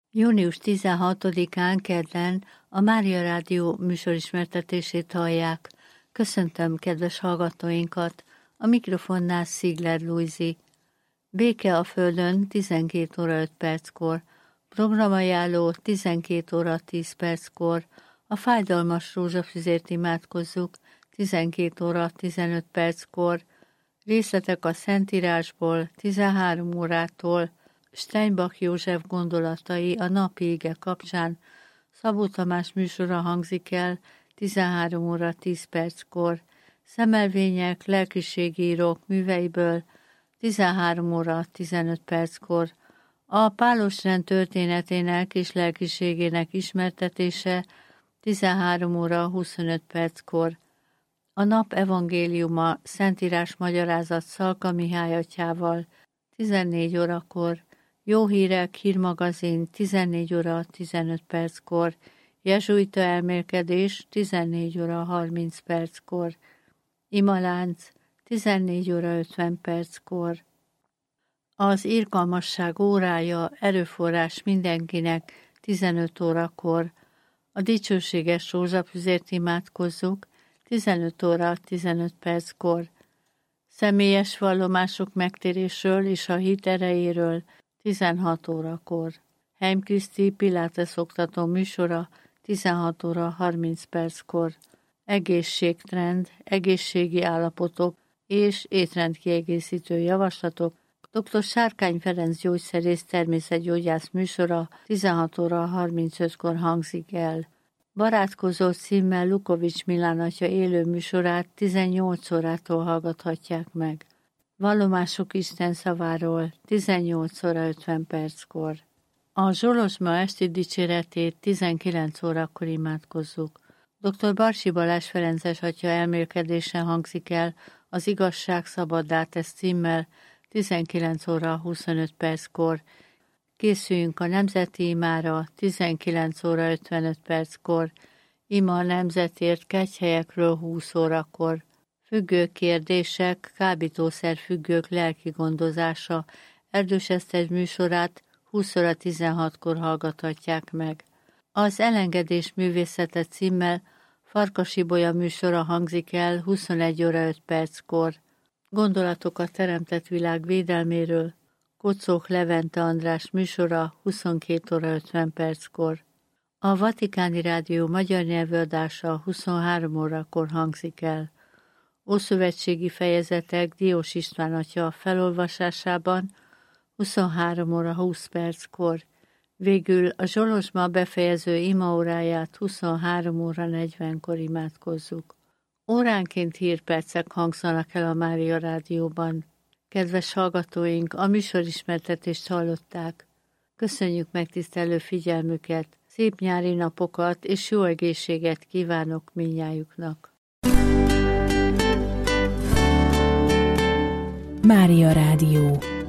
Június 16-án kedden a Mária Rádió műsorismertetését hallják. Köszöntöm kedves hallgatóinkat, a mikrofonnál Szigler Lujzi. Béke a Földön 12 óra 5 perckor, programajánló 12 óra 10 perckor, a fájdalmas rózsafüzért imádkozzuk 12 óra 15 perckor, részletek a Szentírásból 13 órától, Steinbach József gondolatai a napi ige kapcsán, Szabó Tamás műsora hangzik el 13 óra 10 perckor, szemelvények lelkiségírók műveiből 13 óra 15 perckor, a Pálosrend történetének és lelkiségének ismertetése 13 óra 25 perckor, a nap evangéliuma Szentírás magyarázat Szalka Mihály atyával 14 órakor, Jó hírek hírmagazin 14 óra 15 perckor, jezsuita elmélkedés 14 óra 30 perckor, imalánc 14 óra 50 perckor. Az irgalmasság órája erőforrás mindenkinek 15 órakor, a dicsőséges rózsafüzért imádkozzuk 15 óra 15 perckor, személyes vallomások megtérésről és a hit erejéről 16 órakor, Heimkriszti Pilates oktató műsora 16 óra 30 perckor, egészségtrend, egészségi állapotok és étrendkiegészítő javaslatok, dr. Sárkány Ferenc gyógyszerész természetgyógyász műsora 16 óra 35-kor hangzik el. Barátkozó címmel Lukovics Milán atya élő műsorát 18 órától hallgathatják meg. Vallomások Isten szaváról 18 óra 50 perckor. A Zsolozsma esti dicséretét 19 órakor imádkozzuk. Dr. Barsi Balázs Ferences atya elmélkedése hangzik el az Igazság szabaddá tesz címmel 19 óra 25 perckor. Készüljünk a nemzeti imára 19 óra 55 perckor, ima a nemzetért kegyhelyekről 20 órakor. Függő kérdések, kábítószer függők lelki gondozása, Erdős Eszter műsorát 20 óra 16-kor hallgathatják meg. Az Elengedés művészete címmel Farkas Ibolya műsora hangzik el 21 óra 5 perckor. Gondolatok a teremtett világ védelméről, Kocók Levente András műsora 22 óra 50 perckor. A Vatikáni Rádió magyar nyelvű adása 23 órakor hangzik el. Ószövetségi fejezetek Diós István atya felolvasásában 23 óra 20 perckor. Végül a Zsolozsma befejező imaóráját 23 óra 40-kor imádkozzuk. Óránként hírpercek hangzanak el a Mária Rádióban. Kedves hallgatóink, a műsorismertetést hallották. Köszönjük megtisztelő figyelmüket, szép nyári napokat és jó egészséget kívánok mindnyájuknak. Mária Rádió.